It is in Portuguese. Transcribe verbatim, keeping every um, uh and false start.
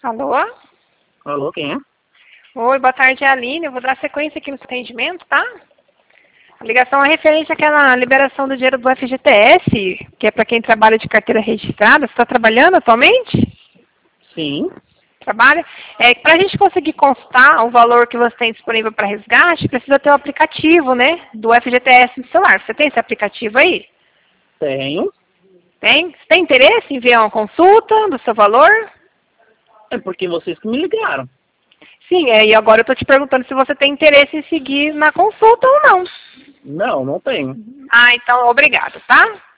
Alô? Alô, quem é? Oi, boa tarde, é a Aline. Eu vou dar sequência aqui no seu atendimento, tá? A ligação é referente àquela liberação do dinheiro do F G T S, que é para quem trabalha de carteira registrada. Você está trabalhando atualmente? Sim. Trabalha? É, para a gente conseguir constar o valor que você tem disponível para resgate, precisa ter o aplicativo, né, do F G T S no celular. Você tem esse aplicativo aí? Tenho. Tem? Você tem interesse em enviar uma consulta do seu valor? É porque vocês que me ligaram. Sim, é, e agora eu estou te perguntando se você tem interesse em seguir na consulta ou não. Não, não tenho. Ah, então obrigado, tá?